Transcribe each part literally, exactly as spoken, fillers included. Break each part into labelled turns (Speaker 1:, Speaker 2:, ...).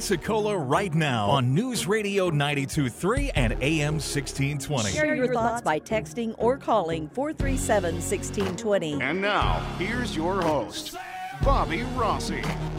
Speaker 1: Pensacola right now on News Radio ninety-two point three and A M sixteen twenty.
Speaker 2: Share your thoughts by texting or calling four three seven, one six two zero.
Speaker 3: And now, here's your host, Bobby Rossi.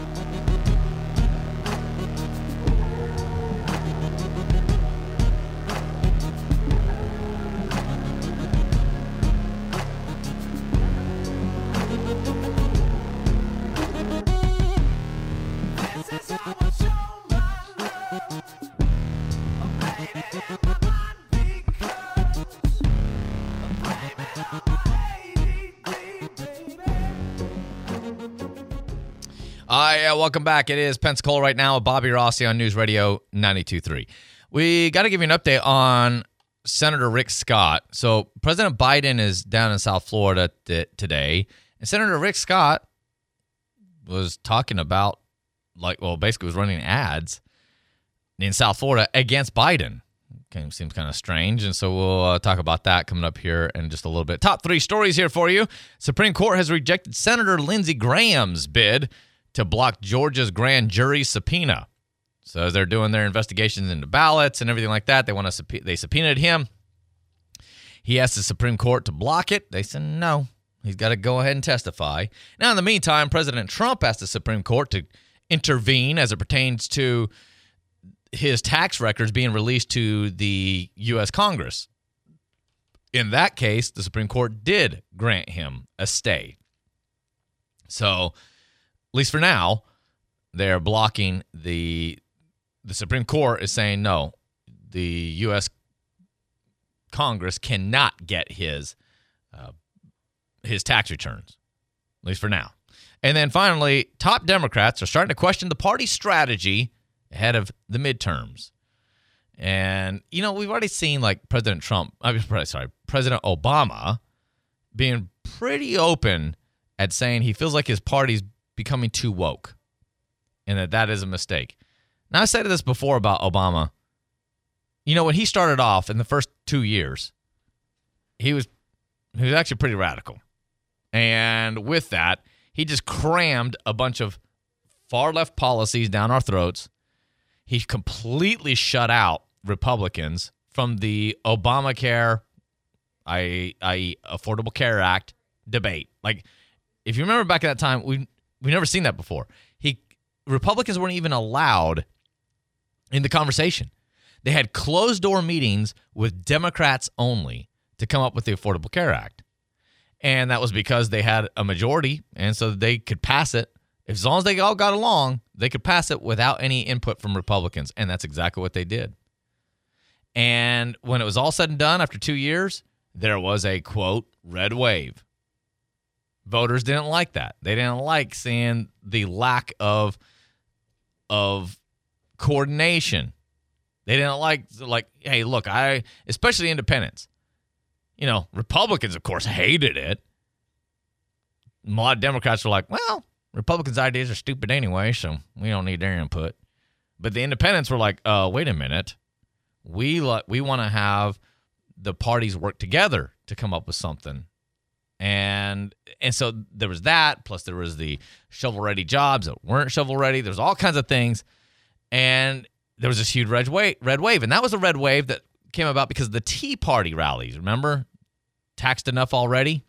Speaker 4: Hi, uh, welcome back. It is Pensacola right now with Bobby Rossi on News Radio ninety-two point three. We got to give you an update on Senator Rick Scott. So President Biden is down in South Florida th- today, and Senator Rick Scott was talking about, like, well, basically was running ads in South Florida against Biden. Okay, seems kind of strange, and so we'll uh, talk about that coming up here in just a little bit. Top three stories here for you. Supreme Court has rejected Senator Lindsey Graham's bid to block Georgia's grand jury subpoena. So as they're doing their investigations into ballots and everything like that, they want to sub- they subpoenaed him. He asked the Supreme Court to block it. They said no. He's got to go ahead and testify. Now, in the meantime, President Trump asked the Supreme Court to intervene as it pertains to his tax records being released to the U S Congress. In that case, the Supreme Court did grant him a stay. So, at least for now, they're blocking the the Supreme Court is saying no, the U S Congress cannot get his uh, his tax returns, at least for now. And then finally, top Democrats are starting to question the party's strategy ahead of the midterms. And, you know, we've already seen, like, President Trump, I'm sorry, President Obama being pretty open at saying he feels like his party's becoming too woke and that that is a mistake. Now, I said this before about Obama. You know, when he started off in the first two years, he was he was actually pretty radical. And with that, he just crammed a bunch of far-left policies down our throats. He completely shut out Republicans from the Obamacare, that is. Affordable Care Act debate. Like, if you remember back at that time, we we've never seen that before. He Republicans weren't even allowed in the conversation. They had closed-door meetings with Democrats only to come up with the Affordable Care Act. And that was because they had a majority, and so they could pass it. As long as they all got along, they could pass it without any input from Republicans, and that's exactly what they did. And when it was all said and done, after two years, there was a, quote, red wave. Voters didn't like that. They didn't like seeing the lack of, of coordination. They didn't like, like, hey, look, I, especially independents. You know, Republicans, of course, hated it. A lot of Democrats were like, well, Republicans' ideas are stupid anyway, so we don't need their input. But the independents were like, uh, wait a minute. We li- we want to have the parties work together to come up with something. And and so there was that, plus there was the shovel-ready jobs that weren't shovel-ready. There's all kinds of things. And there was this huge red wave, red wave. And that was a red wave that came about because of the Tea Party rallies. Remember? Taxed enough already.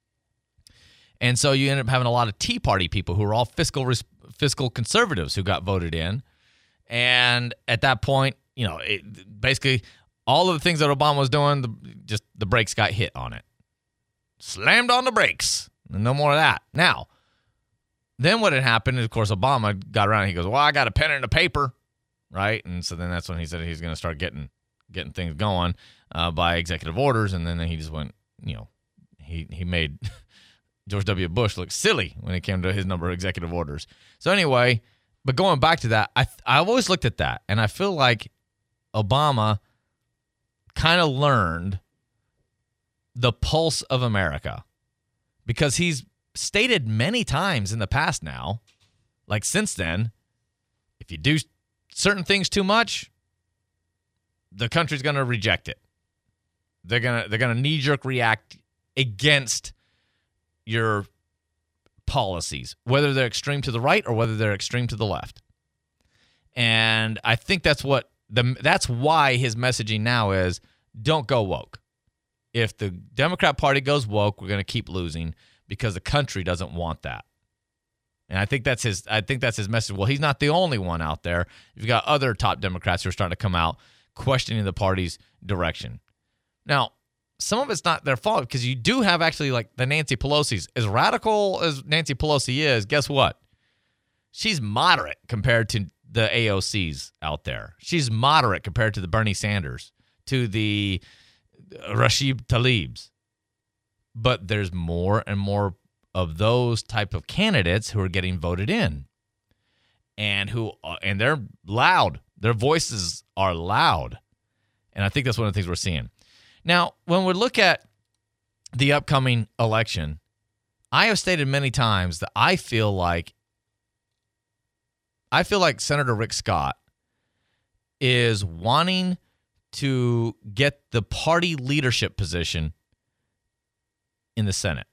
Speaker 4: And so you ended up having a lot of Tea Party people who were all fiscal fiscal conservatives who got voted in. And at that point, you know, it, basically all of the things that Obama was doing, the, just the brakes got hit on it. Slammed on the brakes. No more of that. Now, then what had happened is, of course, Obama got around and he goes, well, I got a pen and a paper, right? And so then that's when he said he's going to start getting getting things going uh, by executive orders. And then he just went, you know, he, he made George W. Bush look silly when it came to his number of executive orders. So anyway, but going back to that, I I've always looked at that, and I feel like Obama kind of learned the pulse of America because he's stated many times in the past now, like since then, if you do certain things too much, the country's going to reject it. They're going to they're going to knee-jerk react against your policies, whether they're extreme to the right or whether they're extreme to the left. And And I think that's what the that's why his messaging now is don't go woke. If the Democrat Party goes woke, we're going to keep losing because the country doesn't want that. And I think that's his I think that's his message. Well, he's not the only one out there. You've got other top Democrats who are starting to come out questioning the party's direction. Now, some of it's not their fault because you do have actually like the Nancy Pelosi's. As radical as Nancy Pelosi is, guess what? She's moderate compared to the A O Cs out there. She's moderate compared to the Bernie Sanders, to the Rashid Tlaibs. But there's more and more of those type of candidates who are getting voted in, and who and they're loud. Their voices are loud, and I think that's one of the things we're seeing. Now, when we look at the upcoming election, I have stated many times that I feel like I feel like Senator Rick Scott is wanting to get the party leadership position in the Senate.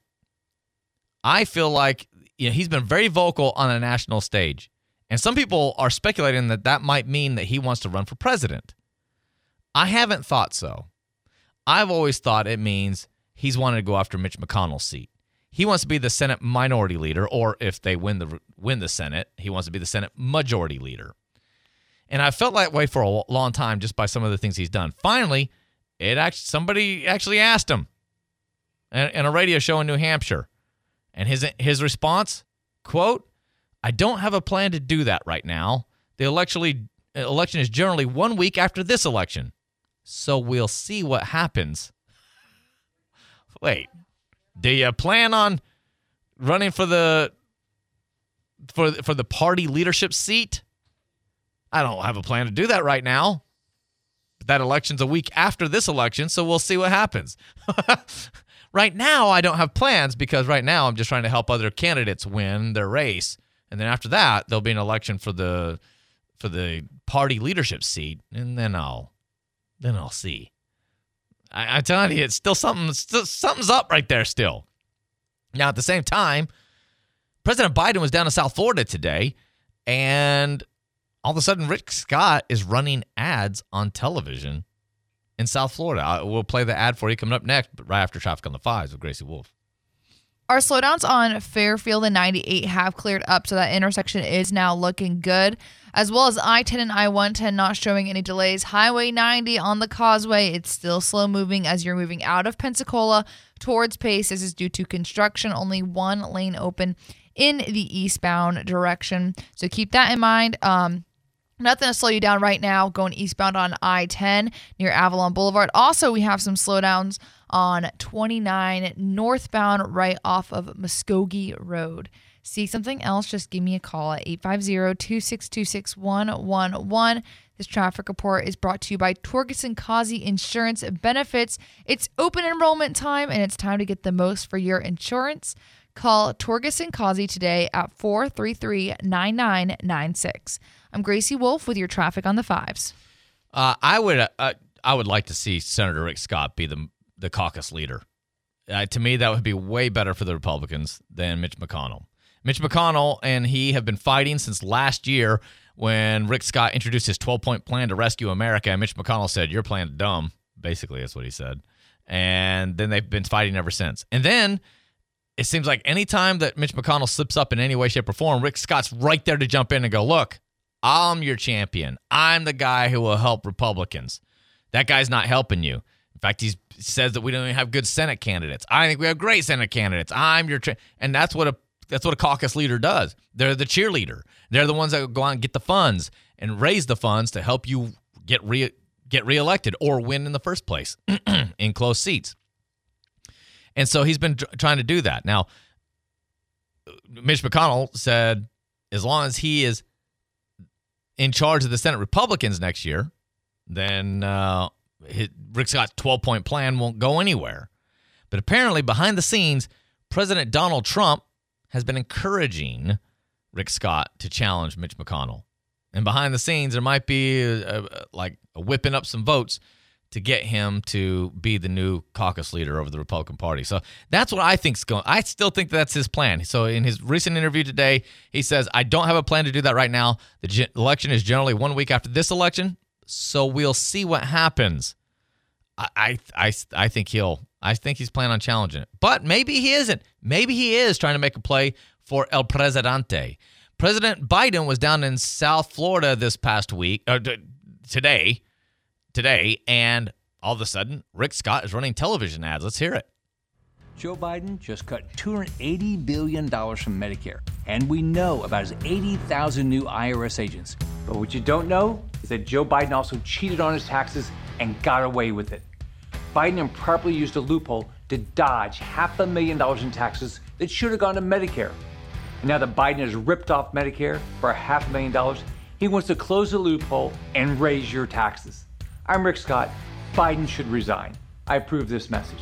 Speaker 4: I feel like you know, he's been very vocal on a national stage, and some people are speculating that that might mean that he wants to run for president. I haven't thought so. I've always thought it means he's wanted to go after Mitch McConnell's seat. He wants to be the Senate minority leader, or if they win the win the Senate, he wants to be the Senate majority leader. And I felt that way for a long time just by some of the things he's done. Finally, it actually somebody actually asked him in a radio show in New Hampshire. And his his response, quote, "I don't have a plan to do that right now. The election election is generally one week after this election. So we'll see what happens." Wait, do you plan on running for the for for the party leadership seat? I don't have a plan to do that right now. But that election's a week after this election, so we'll see what happens. Right now, I don't have plans because right now I'm just trying to help other candidates win their race, and then after that, there'll be an election for the for the party leadership seat, and then I'll then I'll see. I, I'm telling you, it's still something. Still, something's up right there. Still. Now, at the same time, President Biden was down in South Florida today, and all of a sudden, Rick Scott is running ads on television in South Florida. I, we'll play the ad for you coming up next, but right after Traffic on the Fives with Gracie Wolf.
Speaker 5: Our slowdowns on Fairfield and ninety-eight have cleared up, so that intersection is now looking good, as well as I ten and I one ten not showing any delays. Highway ninety on the Causeway, it's still slow moving as you're moving out of Pensacola towards Pace. This is due to construction, only one lane open in the eastbound direction, so keep that in mind. Um, Nothing to slow you down right now going eastbound on I ten near Avalon Boulevard. Also, we have some slowdowns on twenty-nine northbound right off of Muskogee Road. See something else, just give me a call at eight five zero, two six two, six one one one. This traffic report is brought to you by Torgerson Causey Insurance Benefits. It's open enrollment time, and it's time to get the most for your insurance. Call Torgerson Causey today at four three three, nine nine nine six. I'm Gracie Wolf with your Traffic on the Fives.
Speaker 4: Uh, I would uh, I would like to see Senator Rick Scott be the the caucus leader. Uh, to me, that would be way better for the Republicans than Mitch McConnell. Mitch McConnell and he have been fighting since last year when Rick Scott introduced his twelve-point plan to rescue America, and Mitch McConnell said, "Your plan's dumb." Basically, that's what he said. And then they've been fighting ever since. And then it seems like any time that Mitch McConnell slips up in any way, shape, or form, Rick Scott's right there to jump in and go, "Look, I'm your champion. I'm the guy who will help Republicans. That guy's not helping you." In fact, he says that we don't even have good Senate candidates. I think we have great Senate candidates. I'm your cha-. And that's what a that's what a caucus leader does. They're the cheerleader. They're the ones that go out and get the funds and raise the funds to help you get re get reelected or win in the first place in close seats. And so he's been tr- trying to do that. Now, Mitch McConnell said as long as he is in charge of the Senate Republicans next year, then uh, his, Rick Scott's twelve-point plan won't go anywhere. But apparently, behind the scenes, President Donald Trump has been encouraging Rick Scott to challenge Mitch McConnell. And behind the scenes, there might be a, a, like a whipping up some votes to get him to be the new caucus leader over the Republican Party. So that's what I think's going. I still think that's his plan. So in his recent interview today, he says, I don't have a plan to do that right now. The ge- election is generally one week after this election, so we'll see what happens. I, I, I, I think he'll, I think he's planning on challenging it. But maybe he isn't. Maybe he is trying to make a play for El Presidente. President Biden was down in South Florida this past week, uh, t- today, today, and all of a sudden, Rick Scott is running television ads. Let's hear it.
Speaker 6: Joe Biden just cut two hundred eighty billion dollars from Medicare, and we know about his eighty thousand new I R S agents. But what you don't know is that Joe Biden also cheated on his taxes and got away with it. Biden improperly used a loophole to dodge half a million dollars in taxes that should have gone to Medicare. And now that Biden has ripped off Medicare for a half a million dollars, he wants to close the loophole and raise your taxes. I'm Rick Scott. Biden should resign. I approve this message.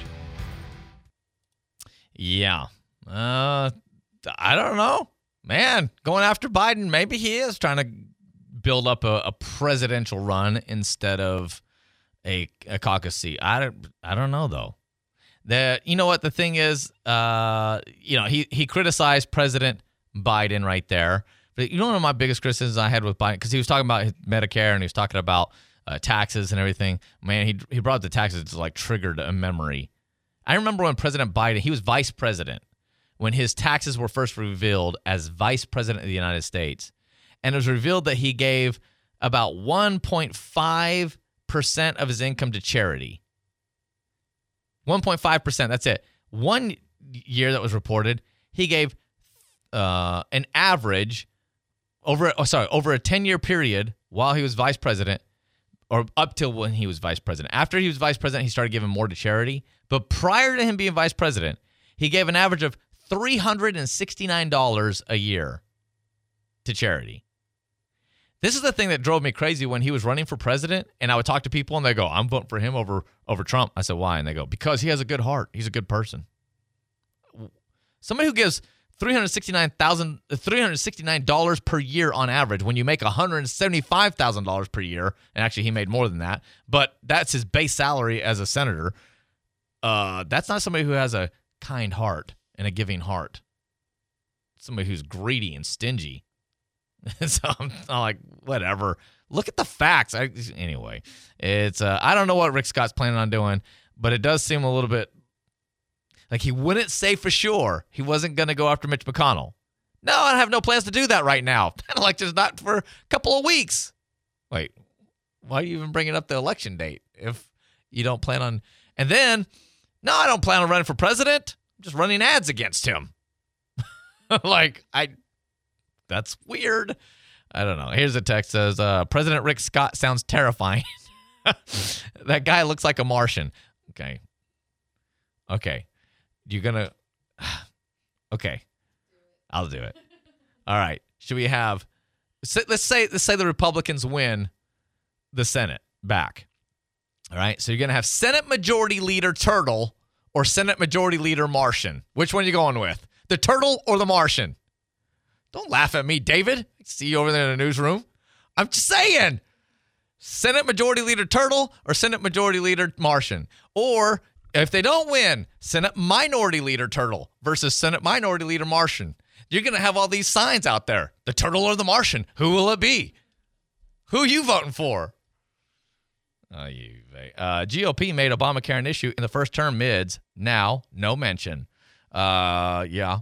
Speaker 4: Yeah. Uh, I don't know. Man, going after Biden, maybe he is trying to build up a, a presidential run instead of a, a caucus seat. I don't, I don't know, though. The, you know what the thing is? Uh, you know, he, he criticized President Biden right there. But you know one of my biggest criticisms I had with Biden, because he was talking about Medicare and he was talking about uh, taxes and everything. Man, he he brought up the taxes to like triggered a memory. I remember when President Biden, he was vice president, when his taxes were first revealed as vice president of the United States. And it was revealed that he gave about one point five percent of his income to charity. one point five percent, that's it. One year that was reported, he gave uh, an average over, oh, sorry, over a ten-year period while he was vice president, or up till when he was vice president. After he was vice president, he started giving more to charity. But prior to him being vice president, he gave an average of three hundred sixty-nine dollars a year to charity. This is the thing that drove me crazy when he was running for president, and I would talk to people, and they go, I'm voting for him over, over Trump. I said, why? And they go, because he has a good heart. He's a good person. Somebody who gives three hundred sixty-nine thousand dollars three hundred sixty-nine dollars per year on average, when you make one hundred seventy-five thousand dollars per year, and actually he made more than that, but that's his base salary as a senator, uh, that's not somebody who has a kind heart and a giving heart. Somebody who's greedy and stingy. So I'm, I'm like, whatever. Look at the facts. I, anyway, it's uh, I don't know what Rick Scott's planning on doing, but it does seem a little bit like he wouldn't say for sure he wasn't going to go after Mitch McConnell. No, I have no plans to do that right now. Like, just not for a couple of weeks. Wait, why are you even bringing up the election date if you don't plan on? And then, no, I don't plan on running for president. I'm just running ads against him. Like, I, that's weird. I don't know. Here's a text that says, uh, President Rick Scott sounds terrifying. That guy looks like a Martian. Okay. Okay. You're going to, okay. I'll do it. All right. Should we have, let's say, let's say the Republicans win the Senate back. All right. So you're going to have Senate Majority Leader Turtle or Senate Majority Leader Martian. Which one are you going with? The Turtle or the Martian? Don't laugh at me, David. I see you over there in the newsroom. I'm just saying. Senate Majority Leader Turtle or Senate Majority Leader Martian. Or if they don't win, Senate Minority Leader Turtle versus Senate Minority Leader Martian. You're going to have all these signs out there. The Turtle or the Martian. Who will it be? Who are you voting for? Oh, you, uh, G O P made Obamacare an issue in the first term mids. Now, no mention. Uh, yeah.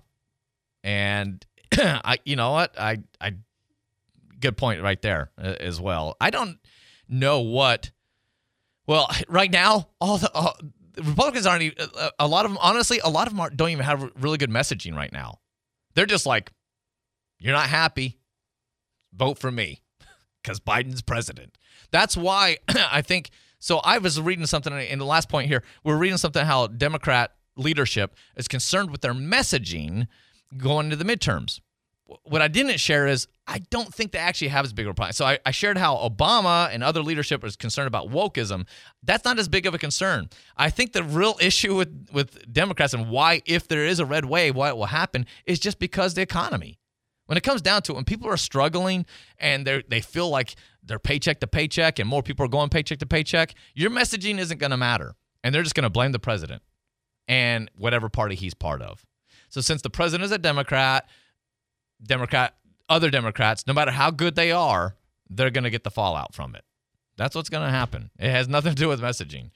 Speaker 4: And I, you know what? I, I, good point right there uh, as well. I don't know what, well, right now, all the, uh, the Republicans aren't even, a, a lot of them, honestly, a lot of them aren't, don't even have really good messaging right now. They're just like, you're not happy, vote for me because Biden's president. That's why I think, so I was reading something in the last point here. We're reading something how Democrat leadership is concerned with their messaging going into the midterms. What I didn't share is I don't think they actually have as big of a problem. So I, I shared how Obama and other leadership is concerned about wokeism. That's not as big of a concern. I think the real issue with, with Democrats and why, if there is a red wave, why it will happen is just because the economy. When it comes down to it, when people are struggling and they they feel like they're paycheck to paycheck and more people are going paycheck to paycheck, your messaging isn't going to matter. And they're just going to blame the president and whatever party he's part of. So since the president is a Democrat, Democrat, other Democrats, no matter how good they are, they're going to get the fallout from it. That's what's going to happen. It has nothing to do with messaging.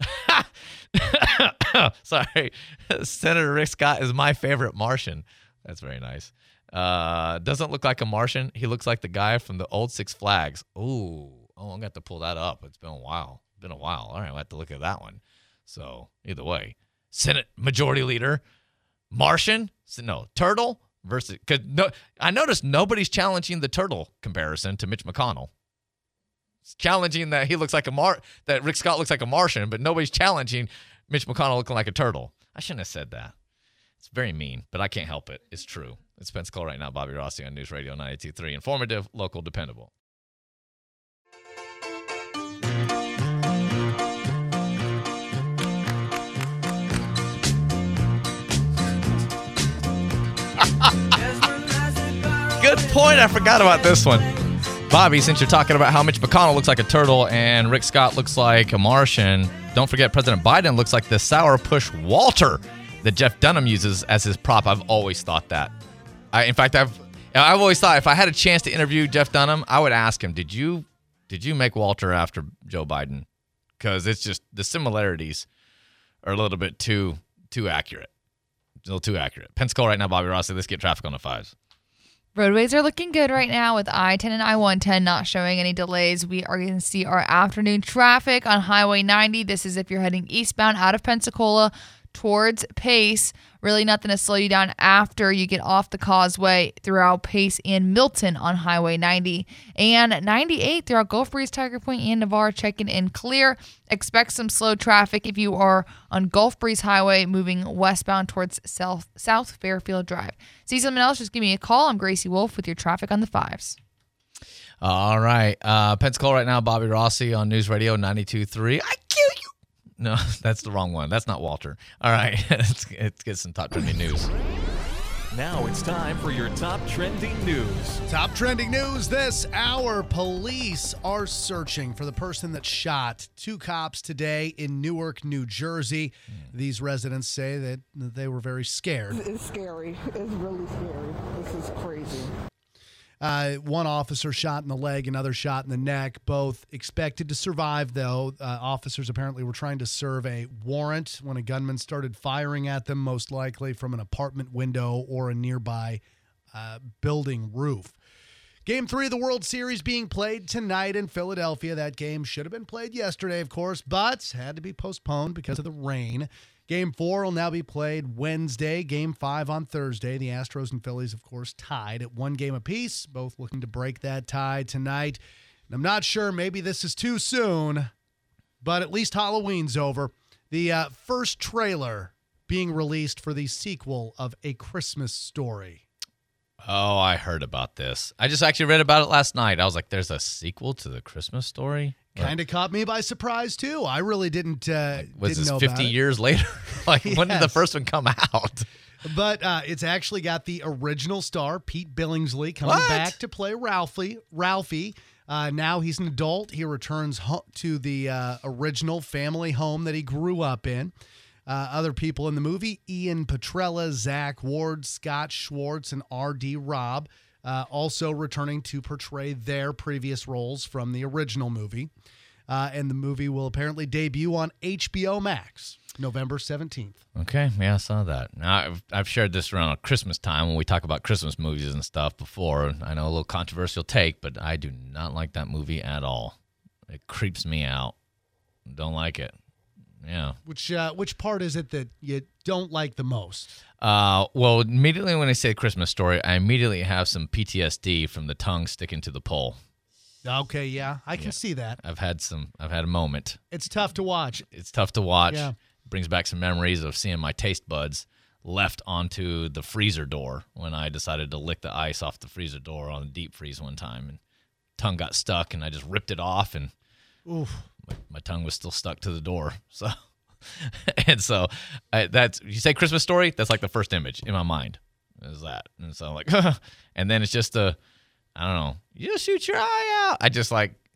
Speaker 4: Sorry. Senator Rick Scott is my favorite Martian. That's very nice. Uh, doesn't look like a Martian. He looks like the guy from the old Six Flags. Ooh. Oh, I'm going to have to pull that up. It's been a while. It's been a while. All right, we'll have to look at that one. So, either way. Senate Majority Leader, Martian, no, Turtle versus, because no, I noticed nobody's challenging the Turtle comparison to Mitch McConnell. It's challenging that he looks like a Mar, that Rick Scott looks like a Martian, but nobody's challenging Mitch McConnell looking like a turtle. I shouldn't have said that. It's very mean, but I can't help it. It's true. It's Pensacola right now. Bobby Rossi on News Radio ninety-two point three. Informative, local, dependable. Good point. I forgot about this one. Bobby, since you're talking about how Mitch McConnell looks like a turtle and Rick Scott looks like a Martian, don't forget President Biden looks like the Sourpuss Walter that Jeff Dunham uses as his prop. I've always thought that. I, in fact, I've I've always thought if I had a chance to interview Jeff Dunham, I would ask him, did you did you make Walter after Joe Biden? Because it's just the similarities are a little bit too too accurate. A little too accurate. Pensacola right now, Bobby Rossi. Let's get traffic on the fives.
Speaker 5: Roadways are looking good right now with I ten and I one ten not showing any delays. We are going to see our afternoon traffic on Highway ninety. This is if you're heading eastbound out of Pensacola towards Pace. Really nothing to slow you down after you get off the causeway throughout Pace and Milton on Highway ninety. And ninety-eight throughout Gulf Breeze, Tiger Point, and Navarre checking in clear. Expect some slow traffic if you are on Gulf Breeze Highway moving westbound towards South, South Fairfield Drive. See something else? Just give me a call. I'm Gracie Wolf with your traffic on the fives.
Speaker 4: All right. Uh, Pensacola right now, Bobby Rossi on News Radio ninety-two point three. I kill you. No, that's the wrong one. That's not Walter. All right. let's, let's get some top trending news.
Speaker 1: Now it's time for your top trending news.
Speaker 7: Top trending news this hour. Police are searching for the person that shot two cops today in Newark, New Jersey. These residents say that they were very scared.
Speaker 8: It's scary. It's really scary. This is crazy.
Speaker 7: Uh, one officer shot in the leg, another shot in the neck. Both expected to survive, though. Uh, officers apparently were trying to serve a warrant when a gunman started firing at them, most likely from an apartment window or a nearby uh, building roof. Game three of the World Series being played tonight in Philadelphia. That game should have been played yesterday, of course, but had to be postponed because of the rain. Game four will now be played Wednesday. Game five on Thursday. The Astros and Phillies, of course, tied at one game apiece, both looking to break that tie tonight. And I'm not sure, maybe this is too soon, but at least Halloween's over. The uh, first trailer being released for the sequel of A Christmas Story.
Speaker 4: Oh, I heard about this. I just actually read about it last night. I was like, there's a sequel to The Christmas Story?
Speaker 7: Kind of caught me by surprise, too. I really didn't, uh,
Speaker 4: Was
Speaker 7: didn't
Speaker 4: this
Speaker 7: know
Speaker 4: fifty
Speaker 7: about it.
Speaker 4: years later? Like,
Speaker 7: Yes.
Speaker 4: when did the first one come out?
Speaker 7: But uh, it's actually got the original star, Pete Billingsley, coming
Speaker 4: What?
Speaker 7: back to play Ralphie. Ralphie. Uh, now he's an adult. He returns ho- to the uh, original family home that he grew up in. Uh, other people in the movie, Ian Petrella, Zach Ward, Scott Schwartz, and R D Robb, uh, also returning to portray their previous roles from the original movie. Uh, and the movie will apparently debut on H B O Max November seventeenth.
Speaker 4: Okay, yeah, I saw that. Now, I've, I've shared this around Christmas time when we talk about Christmas movies and stuff before. I know a little controversial take, but I do not like that movie at all. It creeps me out. Don't like it. Yeah.
Speaker 7: Which uh, which part is it that you don't like the most?
Speaker 4: Uh, well, immediately when I say Christmas Story, I immediately have some P T S D from the tongue sticking to the pole.
Speaker 7: Okay, yeah, I can
Speaker 4: Yeah.
Speaker 7: see that.
Speaker 4: I've had some. I've had a moment.
Speaker 7: It's tough to watch.
Speaker 4: It's tough to watch.
Speaker 7: Yeah.
Speaker 4: Brings back some memories of seeing my taste buds left onto the freezer door when I decided to lick the ice off the freezer door on the deep freeze one time, and tongue got stuck, and I just ripped it off, and
Speaker 7: Oof.
Speaker 4: my, my tongue was still stuck to the door. So, and so I, that's you say Christmas Story. That's like the first image in my mind is that, and so I'm like, and then it's just a. I don't know. You just shoot your eye out. I just like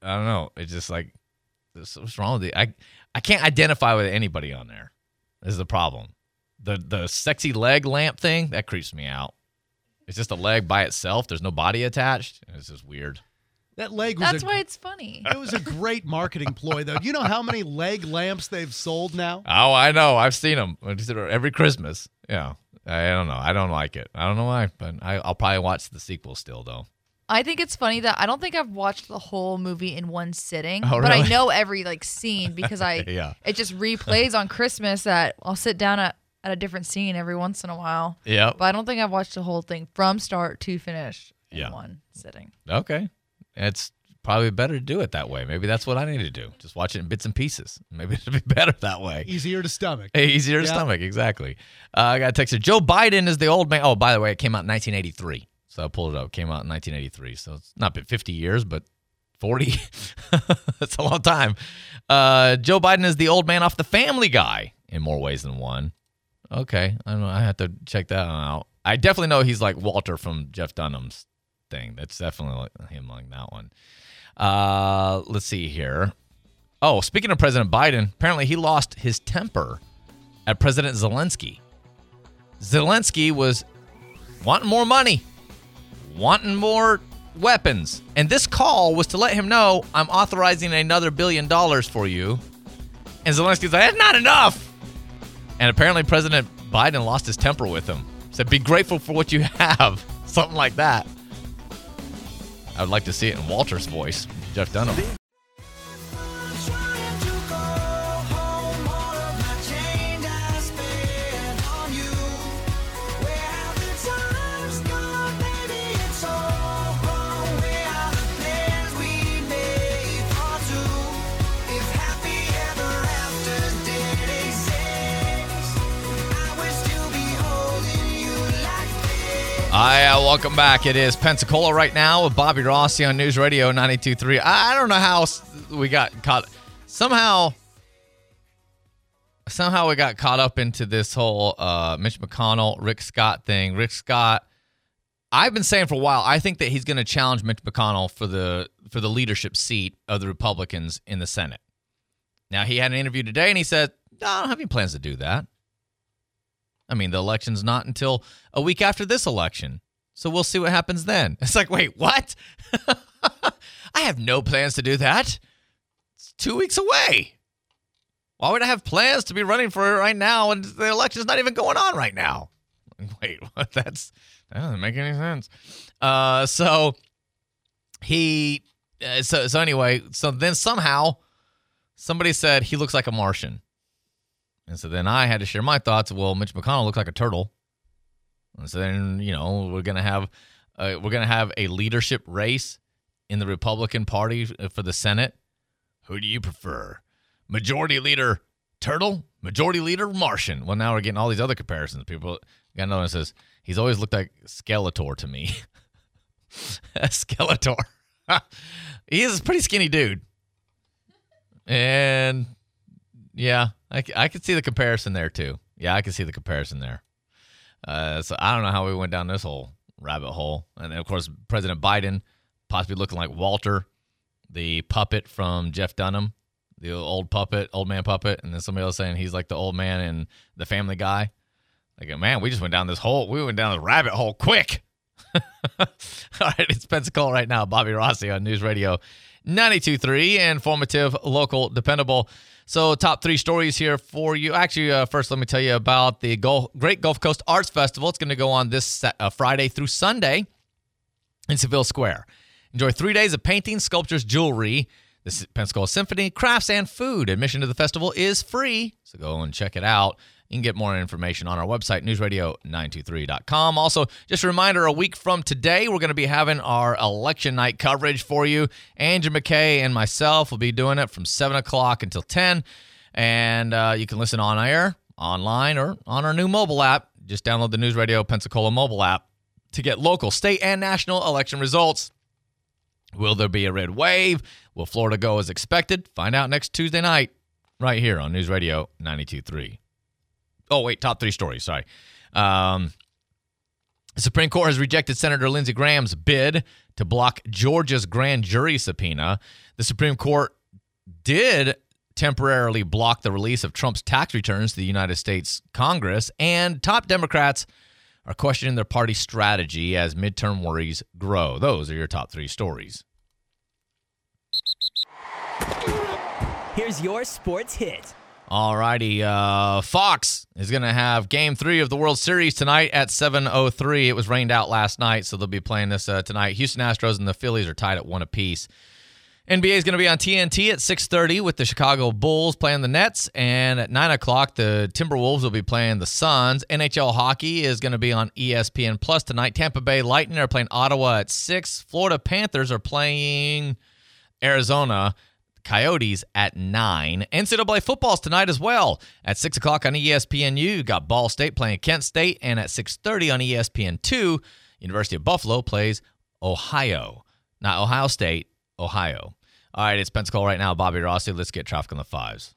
Speaker 4: I don't know. It's just like, what's wrong with it? I, I can't identify with anybody on there. This is the problem. The the sexy leg lamp thing, that creeps me out. It's just a leg by itself. There's no body attached. It's just weird.
Speaker 7: That leg was
Speaker 5: That's
Speaker 7: a,
Speaker 5: why it's funny.
Speaker 7: It was a great marketing ploy, though. You know how many leg lamps they've sold now?
Speaker 4: Oh, I know. I've seen them every Christmas. Yeah. I don't know. I don't like it. I don't know why, but I, I'll probably watch the sequel still, though.
Speaker 5: I think it's funny that I don't think I've watched the whole movie in one sitting,
Speaker 4: Oh,
Speaker 5: but I
Speaker 4: really?
Speaker 5: know every like scene because I
Speaker 4: Yeah.
Speaker 5: it just replays on Christmas that I'll sit down at, at a different scene every once in a while.
Speaker 4: Yeah.
Speaker 5: But I don't think I've watched the whole thing from start to finish in
Speaker 4: Yeah.
Speaker 5: one sitting.
Speaker 4: Okay. It's probably better to do it that way. Maybe that's what I need to do. Just watch it in bits and pieces. Maybe it'll be better that way.
Speaker 7: Easier to stomach.
Speaker 4: Hey, easier to
Speaker 7: Yeah.
Speaker 4: stomach, exactly. Uh, I got a text here. Joe Biden is the old man. Oh, by the way, it came out in nineteen eighty-three. So I pulled it up. It came out in nineteen eighty-three. So it's not been fifty years, but forty. That's a long time. Uh, Joe Biden is the old man off The Family Guy in more ways than one. Okay. I don't know. I have to check that one out. I definitely know he's like Walter from Jeff Dunham's thing. That's definitely like him like that one. Uh, let's see here. Oh, speaking of President Biden, apparently he lost his temper at President Zelensky. Zelensky was wanting more money, wanting more weapons. And this call was to let him know, I'm authorizing another billion dollars for you. And Zelensky's like, that's not enough. And apparently President Biden lost his temper with him. Said, be grateful for what you have. Something like that. I would like to see it in Walter's voice, Jeff Dunham. Hi, uh, welcome back. It is Pensacola right now with Bobby Rossi on News Radio ninety-two point three. I, I don't know how s- we got caught. Somehow, somehow we got caught up into this whole uh, Mitch McConnell, Rick Scott thing. Rick Scott, I've been saying for a while, I think that he's going to challenge Mitch McConnell for the for the leadership seat of the Republicans in the Senate. Now, he had an interview today, and he said, no, I don't have any plans to do that. I mean, the election's not until a week after this election, so we'll see what happens then. It's like, wait, what? I have no plans to do that. It's two weeks away. Why would I have plans to be running for it right now when the election's not even going on right now? Wait, what? That's, that doesn't make any sense. Uh, so he, uh, so so anyway, so then somehow somebody said he looks like a Martian. And so then I had to share my thoughts. Well, Mitch McConnell looks like a turtle. And so then, you know, we're gonna have uh, we're gonna have a leadership race in the Republican Party for the Senate. Who do you prefer? Majority Leader Turtle? Majority Leader Martian? Well, now we're getting all these other comparisons. People got another one that says he's always looked like Skeletor to me. Skeletor. He is a pretty skinny dude. And yeah, I, I could see the comparison there, too. Yeah, I could see the comparison there. Uh, so I don't know how we went down this whole rabbit hole. And, then, of course, President Biden possibly looking like Walter, the puppet from Jeff Dunham, the old puppet, old man puppet. And then somebody else saying he's like the old man in The Family Guy. Like, man, we just went down this hole. We went down this rabbit hole quick. All right, it's Pensacola right now. Bobby Rossi on News Radio ninety-two point three, informative, local, dependable. So top three stories here for you. Actually, uh, first, let me tell you about the Gulf, Great Gulf Coast Arts Festival. It's going to go on this uh, Friday through Sunday in Seville Square. Enjoy three days of painting, sculptures, jewelry, the Pensacola Symphony, crafts, and food. Admission to the festival is free, so go and check it out. You can get more information on our website, news radio nine two three dot com. Also, just a reminder, a week from today, we're going to be having our election night coverage for you. Andrew McKay and myself will be doing it from seven o'clock until ten. And uh, you can listen on air, online, or on our new mobile app. Just download the News Radio Pensacola mobile app to get local, state, and national election results. Will there be a red wave? Will Florida go as expected? Find out next Tuesday night right here on News Radio ninety-two point three. Oh, wait, top three stories, sorry. Um, The Supreme Court has rejected Senator Lindsey Graham's bid to block Georgia's grand jury subpoena. The Supreme Court did temporarily block the release of Trump's tax returns to the United States Congress, and top Democrats are questioning their party's strategy as midterm worries grow. Those are your top three stories.
Speaker 9: Here's your sports hit.
Speaker 4: All righty. Uh, Fox is going to have game three of the World Series tonight at seven oh three. It was rained out last night, so they'll be playing this uh, tonight. Houston Astros and the Phillies are tied at one apiece. N B A is going to be on T N T at six thirty with the Chicago Bulls playing the Nets. And at nine o'clock, the Timberwolves will be playing the Suns. N H L hockey is going to be on E S P N Plus tonight. Tampa Bay Lightning are playing Ottawa at six. Florida Panthers are playing Arizona Coyotes at nine. N C double A football's tonight as well. At six o'clock on E S P N U, you've got Ball State playing Kent State. And at six thirty on E S P N two, University of Buffalo plays Ohio. Not Ohio State, Ohio. All right, it's Pensacola right now. Bobby Rossi, let's get traffic on the fives.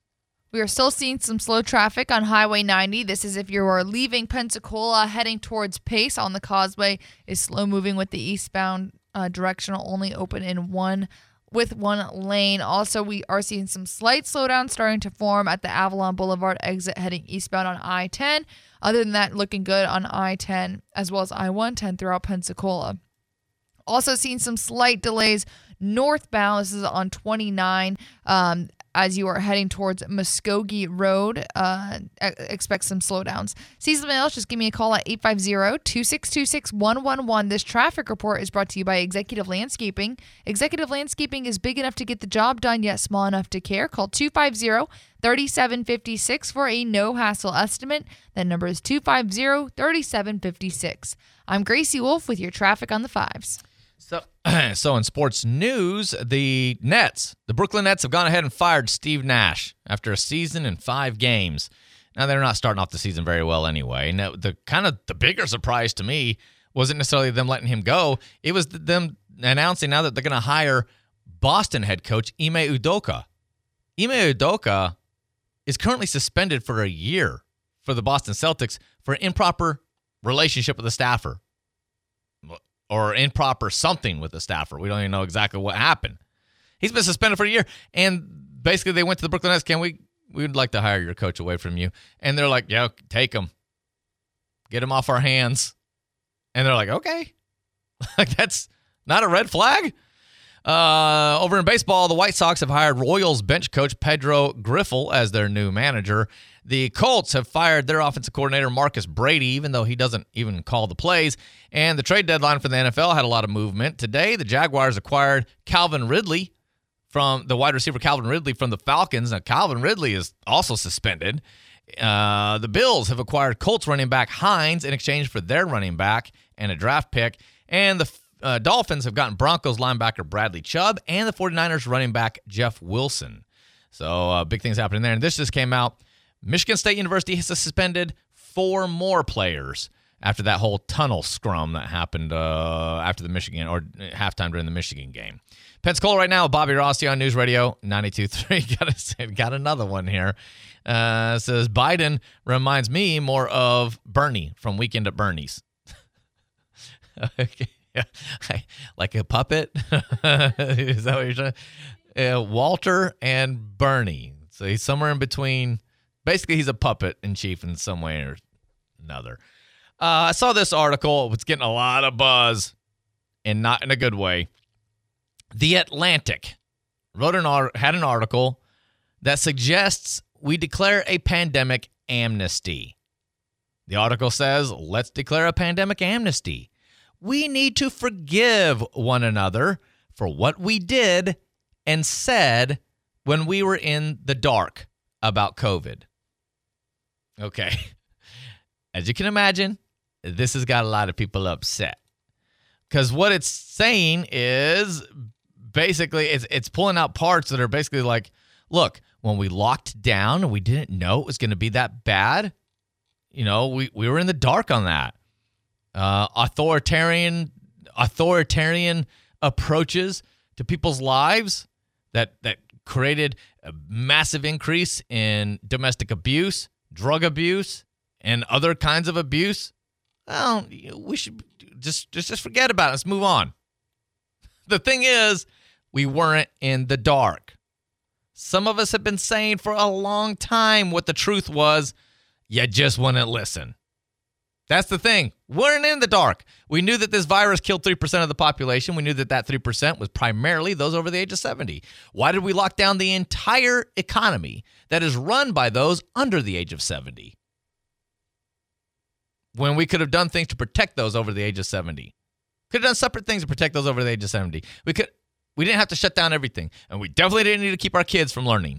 Speaker 5: We are still seeing some slow traffic on Highway ninety. This is if you are leaving Pensacola heading towards Pace on the Causeway. Is slow moving with the eastbound uh, directional only open in one with one lane. Also, we are seeing some slight slowdown starting to form at the Avalon Boulevard exit heading eastbound on I ten. Other than that, looking good on I ten as well as I one ten throughout Pensacola. Also seeing some slight delays northbound. This is on twenty-nine um, as you are heading towards Muskogee Road. Uh, expect some slowdowns. See something else? Just give me a call at eight five zero, two six two, six one one one. This traffic report is brought to you by Executive Landscaping. Executive Landscaping is big enough to get the job done, yet small enough to care. Call two five zero, three seven five six for a no-hassle estimate. That number is two five zero, three seven five six. I'm Gracie Wolf with your traffic on the fives.
Speaker 4: So, so in sports news, the Nets, the Brooklyn Nets have gone ahead and fired Steve Nash after a season and five games. Now, they're not starting off the season very well anyway. Now, the kind of the bigger surprise to me wasn't necessarily them letting him go. It was them announcing now that they're going to hire Boston head coach Ime Udoka. Ime Udoka is currently suspended for a year for the Boston Celtics for an improper relationship with a staffer. Or improper something with the staffer. We don't even know exactly what happened. He's been suspended for a year. And basically they went to the Brooklyn Nets. Can we, we'd like to hire your coach away from you. And they're like, yeah, take him. Get him off our hands. And they're like, okay. Like, that's not a red flag. Uh, over in baseball, the White Sox have hired Royals bench coach Pedro Griffel as their new manager. The Colts have fired their offensive coordinator Marcus Brady, even though he doesn't even call the plays. And the trade deadline for the N F L had a lot of movement. Today, the Jaguars acquired Calvin Ridley from the wide receiver Calvin Ridley from the Falcons. Now, Calvin Ridley is also suspended. Uh, the Bills have acquired Colts running back Hines in exchange for their running back and a draft pick. And the uh, Dolphins have gotten Broncos linebacker Bradley Chubb and the 49ers running back Jeff Wilson. So uh, big things happening there. And this just came out. Michigan State University has suspended four more players after that whole tunnel scrum that happened uh, after the Michigan or halftime during the Michigan game. Pensacola right now, Bobby Rossi on News Radio ninety-two point three. got, got another one here. Uh, says Biden reminds me more of Bernie from Weekend at Bernie's. Okay. Yeah. Like a puppet? Is that what you're trying? Uh, Walter and Bernie. So he's somewhere in between. Basically, he's a puppet in chief in some way or another. Uh, I saw this article. It's getting a lot of buzz, and not in a good way. The Atlantic wrote an art- had an article that suggests we declare a pandemic amnesty. The article says, let's declare a pandemic amnesty. We need to forgive one another for what we did and said when we were in the dark about COVID. Okay. As you can imagine, this has got a lot of people upset. Because what it's saying is basically it's it's pulling out parts that are basically like, look, when we locked down and we didn't know it was going to be that bad, you know, we, we were in the dark on that. Uh, authoritarian authoritarian approaches to people's lives that that created a massive increase in domestic abuse, drug abuse, and other kinds of abuse Well, we should just, just, just forget about it. Let's move on. The thing is, we weren't in the dark. Some of us have been saying for a long time what the truth was. You just wouldn't listen. That's the thing. We weren't in the dark. We knew that this virus killed three percent of the population. We knew that that three percent was primarily those over the age of seventy. Why did we lock down the entire economy that is run by those under the age of seventy? When we could have done things to protect those over the age of seventy. Could have done separate things to protect those over the age of seventy. We could. We didn't have to shut down everything. And we definitely didn't need to keep our kids from learning.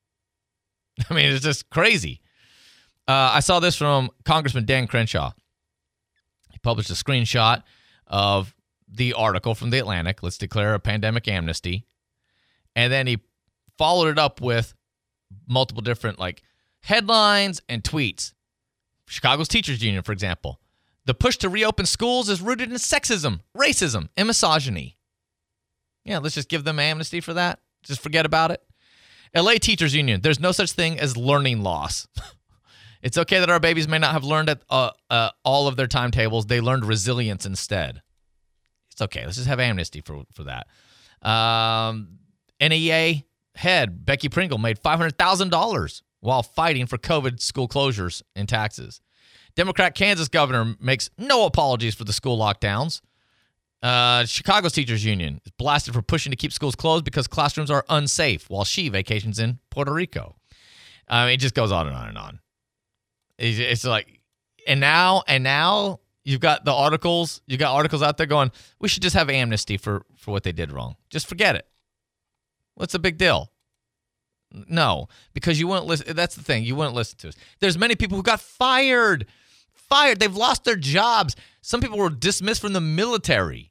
Speaker 4: I mean, it's just crazy. Uh, I saw this from Congressman Dan Crenshaw. He published a screenshot of the article from The Atlantic, Let's Declare a Pandemic Amnesty. And then he followed it up with multiple different like headlines and tweets. Chicago's Teachers Union, for example. The push to reopen schools is rooted in sexism, racism, and misogyny. Yeah, let's just give them amnesty for that. Just forget about it. L A Teachers Union, there's no such thing as learning loss. It's okay that our babies may not have learned at uh, uh, all of their timetables. They learned resilience instead. It's okay. Let's just have amnesty for, for that. Um, N E A head Becky Pringle made five hundred thousand dollars while fighting for COVID school closures and taxes. Democrat Kansas governor makes no apologies for the school lockdowns. Uh, Chicago's Teachers Union is blasted for pushing to keep schools closed because classrooms are unsafe while she vacations in Puerto Rico. I mean, it just goes on and on and on. It's, it's like, and now, and now you've got the articles, you've got articles out there going, we should just have amnesty for, for what they did wrong. Just forget it. What's the big deal? No, because you wouldn't listen. That's the thing. You wouldn't listen to us. There's many people who got fired. Fired. They've lost their jobs. Some people were dismissed from the military.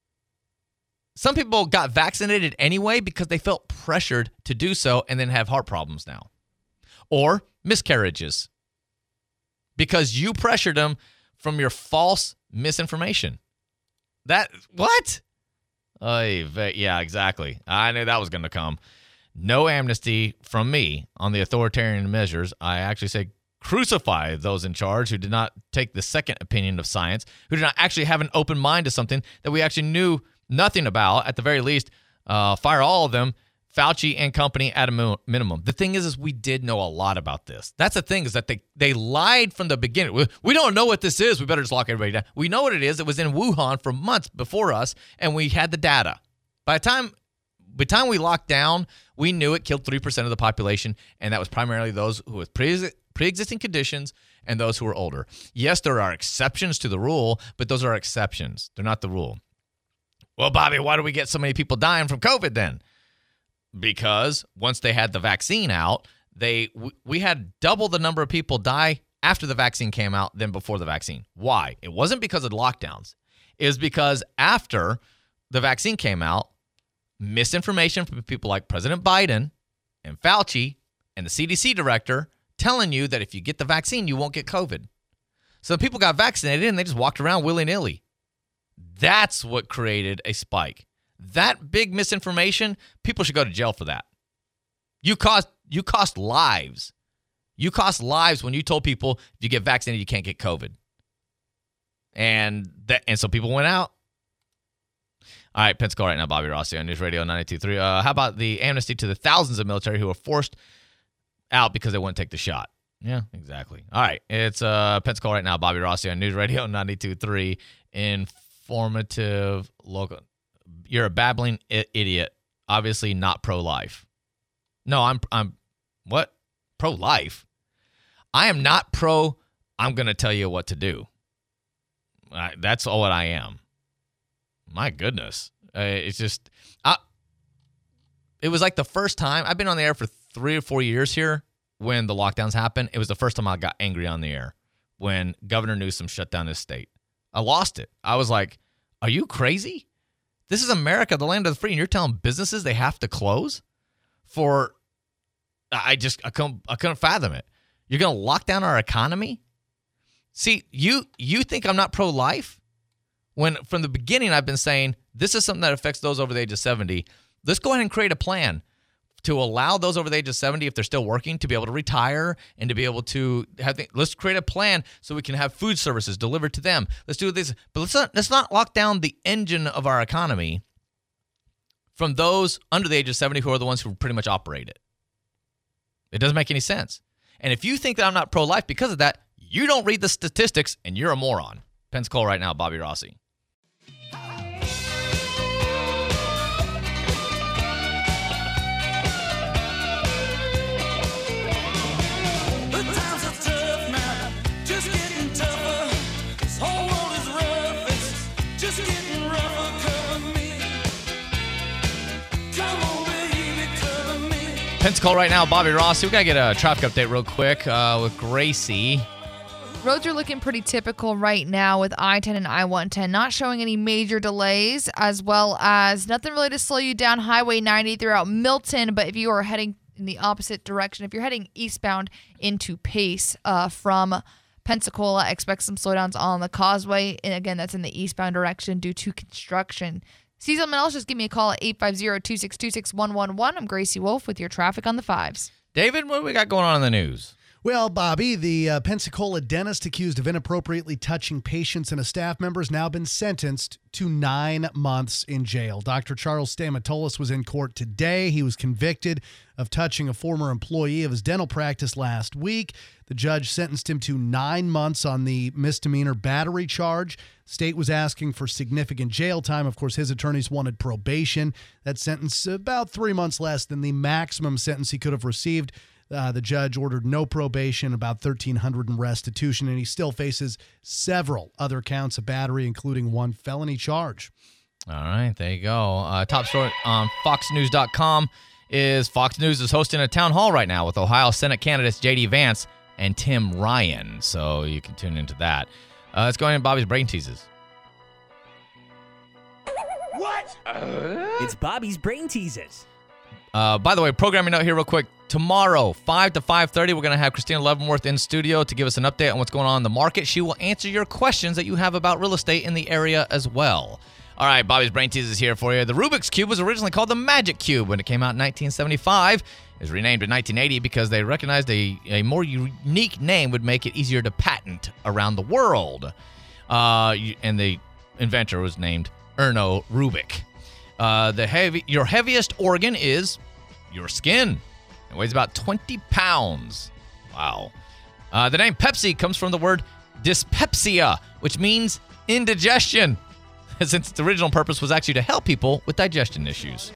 Speaker 4: Some people got vaccinated anyway because they felt pressured to do so and then have heart problems now. Or miscarriages. Because you pressured them from your false misinformation. That, what? Oy, yeah, exactly. I knew that was going to come. No amnesty from me on the authoritarian measures. I actually say crucify those in charge who did not take the second opinion of science, who did not actually have an open mind to something that we actually knew nothing about. At the very least, uh, fire all of them, Fauci and company at a mi- minimum. The thing is, is we did know a lot about this. That's the thing, is that they, they lied from the beginning. We, we don't know what this is. We better just lock everybody down. We know what it is. It was in Wuhan for months before us, and we had the data. By the time, by the time we locked down, we knew it killed three percent of the population, and that was primarily those who with pre- pre-existing conditions and those who are older. Yes, there are exceptions to the rule, but those are exceptions. They're not the rule. Well, Bobby, why do we get so many people dying from COVID then? Because once they had the vaccine out, they we had double the number of people die after the vaccine came out than before the vaccine. Why? It wasn't because of lockdowns. It was because after the vaccine came out, misinformation from people like President Biden and Fauci and the C D C director telling you that if you get the vaccine, you won't get COVID. So people got vaccinated and they just walked around willy-nilly. That's what created a spike. That big misinformation, people should go to jail for that. You cost you cost lives. You cost lives when you told people if you get vaccinated, you can't get COVID. And that and so people went out. All right, Pensacola right now, Bobby Rossi on News Radio ninety-two point three. Uh, how about the amnesty to the thousands of military who were forced out because they wouldn't take the shot? Yeah, exactly. All right, it's uh, Pensacola right now, Bobby Rossi on News Radio ninety-two point three. Informative, local. You're a babbling I- idiot. Obviously not pro-life. No, I'm, I'm, what? Pro-life? I am not pro, I'm going to tell you what to do. I, that's all what I am. My goodness. Uh, it's just, I, it was like the first time, I've been on the air for three or four years here when the lockdowns happened. It was the first time I got angry on the air when Governor Newsom shut down his state. I lost it. I was like, are you crazy? This is America, the land of the free, and you're telling businesses they have to close for, I just, I couldn't, I couldn't fathom it. You're going to lock down our economy? See, you you think I'm not pro-life? When from the beginning I've been saying this is something that affects those over the age of seventy. Let's go ahead and create a plan to allow those over the age of seventy, if they're still working, to be able to retire and to be able to have. The, let's create a plan so we can have food services delivered to them. Let's do this, but let's not let's not lock down the engine of our economy from those under the age of seventy who are the ones who pretty much operate it. It doesn't make any sense. And if you think that I'm not pro-life because of that, you don't read the statistics and you're a moron. Pensacola right now, Bobby Rossi. Pensacola right now, Bobby Rossi. We got to get a traffic update real quick uh, with Gracie.
Speaker 5: Roads are looking pretty typical right now with I ten and I one ten, not showing any major delays, as well as nothing really to slow you down. Highway ninety throughout Milton, but if you are heading in the opposite direction, if you're heading eastbound into Pace uh, from Pensacola, expect some slowdowns on the causeway. And again, that's in the eastbound direction due to construction. See something else? Just give me a call at eight five zero, two six two, six one one one. I'm Gracie Wolf with your traffic on the fives.
Speaker 4: David, what do we got going on in the news?
Speaker 7: Well, Bobby, the uh, Pensacola dentist accused of inappropriately touching patients and a staff member has now been sentenced to nine months in jail. Doctor Charles Stamatolis was in court today. He was convicted of touching a former employee of his dental practice last week. The judge sentenced him to nine months on the misdemeanor battery charge. State was asking for significant jail time. Of course, his attorneys wanted probation. That sentence about three months less than the maximum sentence he could have received. Uh, the judge ordered no probation, about thirteen hundred dollars in restitution, and he still faces several other counts of battery, including one felony charge.
Speaker 4: All right, there you go. Uh, top story on fox news dot com is Fox News is hosting a town hall right now with Ohio Senate candidates J D Vance and Tim Ryan, so you can tune into that. Uh, let's go into Bobby's Brain Teases.
Speaker 9: What? Uh? It's Bobby's Brain Teases.
Speaker 4: Uh, by the way, programming note here real quick. Tomorrow, five to five thirty, we're going to have Christina Leavenworth in studio to give us an update on what's going on in the market. She will answer your questions that you have about real estate in the area as well. All right, Bobby's Brain Tease is here for you. The Rubik's Cube was originally called the Magic Cube when it came out in nineteen seventy-five. It was renamed in nineteen eighty because they recognized a, a more unique name would make it easier to patent around the world. Uh, and the inventor was named Erno Rubik. Uh, the heavy, your heaviest organ is your skin. It weighs about twenty pounds. Wow. Uh, the name Pepsi comes from the word dyspepsia, which means indigestion, since its original purpose was actually to help people with digestion issues.